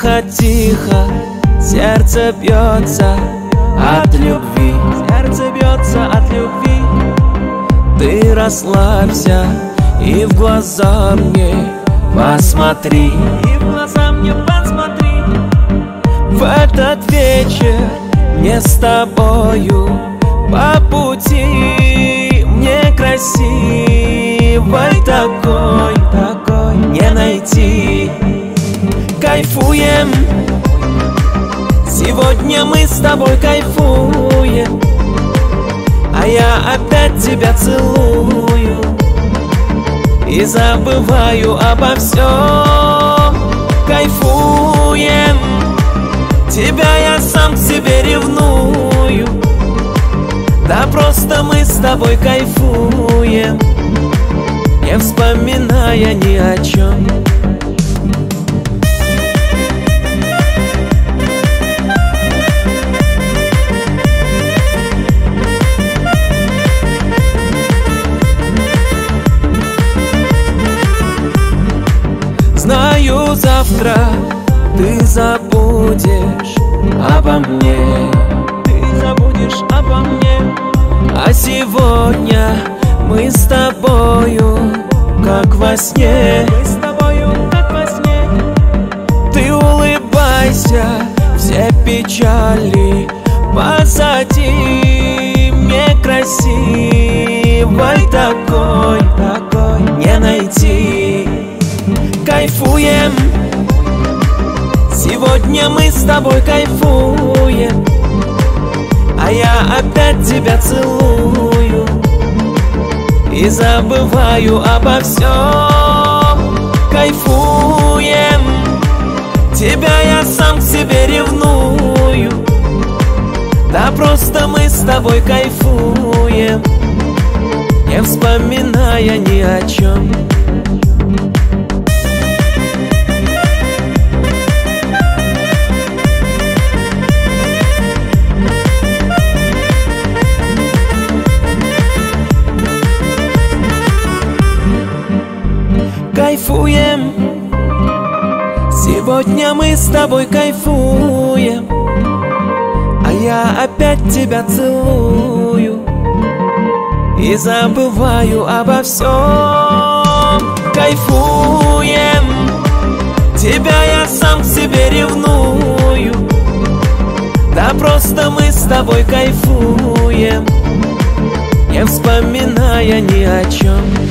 Тихо-тихо сердце бьется от любви, сердце бьется от любви. Ты расслабься и в глаза мне посмотри, и в глаза мне посмотри. В этот вечер мне с тобою по пути, мне красивой такой не найти. Кайфуем, сегодня мы с тобой кайфуем, а я опять тебя целую и забываю обо всем. Кайфуем, тебя я сам к себе ревную, да просто мы с тобой кайфуем, не вспоминая ни о чем. Знаю, завтра ты забудешь обо мне, ты забудешь обо мне. А сегодня мы с тобою как во сне, мы с тобою как во сне. Ты улыбайся, все печали позади, мне красивой такой не найти. Кайфуем, сегодня мы с тобой кайфуем, а я опять тебя целую и забываю обо всем. Кайфуем, тебя я сам к себе ревную, да просто мы с тобой кайфуем, не вспоминая ни о чем. Кайфуем, сегодня мы с тобой кайфуем, а я опять тебя целую и забываю обо всем. Кайфуем, тебя я сам к себе ревную, да просто мы с тобой кайфуем, не вспоминая ни о чем.